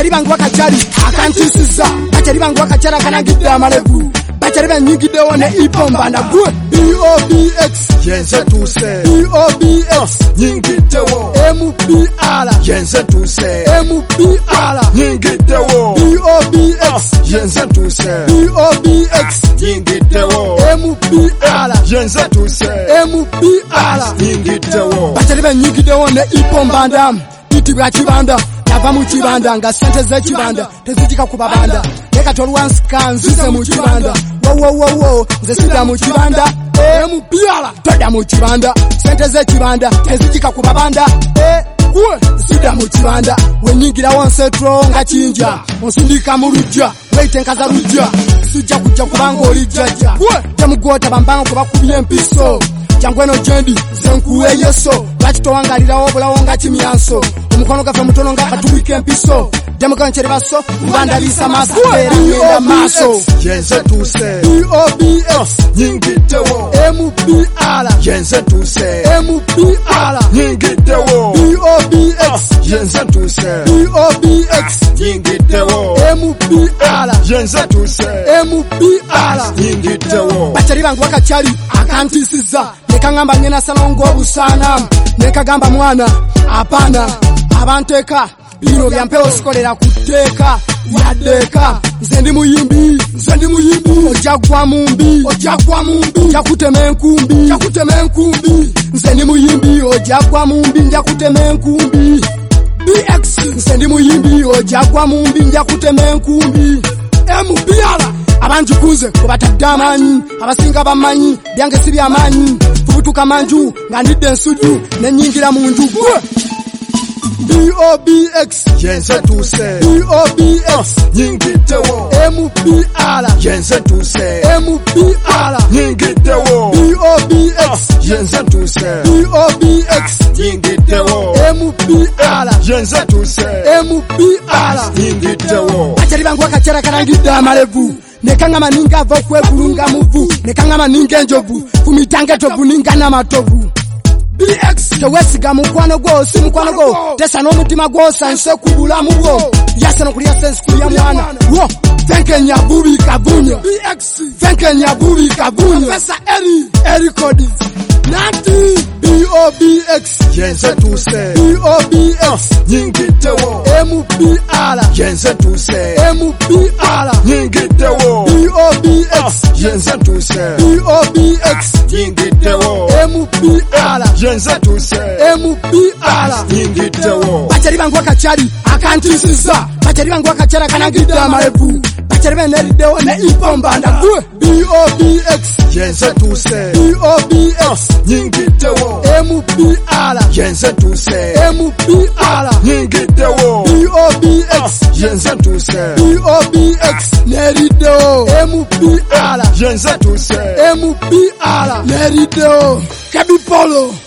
bachari bangu wakachari akantisiza bachari bangu wakachara kanagidde amalevu bachari banyigiddewo ne ipombanda gwe BOBX yenze tuse BOBX nyingiddewo MPR yenze tuse MPR nyingiddewo BOBX yenze tuse BOBX nyingiddewo MPR yenze tuse MPR nyingiddewo bachari banyigiddewo ne ipombanda itibwa kibanda yava mu kibanda nga sente z'ekibanda tezijika ku babanda leka tolwansika nzize mu kibanda wowowowo nze sidda mu kibanda MPR todda mu kibanda sente z'ekibanda tezijika ku babanda sidda mu kibanda wenyingirawo nsetro nga kinja onsindika mu lujja weitenkaza lujja sijja kujja kubanga oli jjajja temugota bambanga kuba kubye empiso jangweno jendi zenkuwe yeso lwakitowangalirawo obulawo nga kimyanso omukono gaffe mutono nga katubika empiso demuganchere baso kubandabisa maaso era ngenda maaso yenze tuse BOBX nyingiddewo MPR yenze tuse MPR nyingiddewo BOBX yenze tuse BOBX nyingiddewo MPR yenze tuse MPR nyingiddewo bachari bangu wakachari akantisiza nekangamba ngena salongo obusana nekagamba mwana apana abanteka bino byampewo sikolera kuteeka yadeeka nze ndi muyimbi ojagwa mumbi njakutema enkumbi nze ndi muyimbi ojagwa mumbi njakutema enkumbi BX nze ndi muyimbi ojagwa mumbi njakutema enkumbi MPR abanjukunze kubatadde amanyi abasinga bamanyi byange si byamanyi fubutuka manju nga ndidde ensuju nenyingira mu nju BOBX yenze tuse BOBX nyingiddewo MPR yenze tuse MPR nyingiddewo BOBX yenze tuse BOBX nyingiddewo MPR yenze tuse MPR nyingiddewo bachari bangu wakachara karangidde amalevu nekangama ninga ava okwegulunga muvu nekangama ninga enjovu kumitange tovu ninga n'amatovu BX tewesiga mukwano gwo si mukwano gwo tesa n'omutima gwo sanse ku bulamu bwo yasano kulya sense kulya mwana wo fenkenya bubi kabunya BX fenkenya bubi kabunya pesa eri code nati BOBX yenze tuse BOBX nyingiddewo MPR yenze tuse MPR nyingiddewo BOBX yenze tuse BOBX nyingiddewo MPR yenze tuse MPR nyingiddewo bachari bangu wakachari akantisiza bachari bangu wakachara kanagidde amalevu bachari beneriddewo ne ipombanda gwe BOBX yenze tuse BOBX nyingiddewo MPR yenze tuse MPR nyingiddewo BOBX yenze tuse BOBX neriddewo MPR yenze tuse MPR neriddewo Kebipolo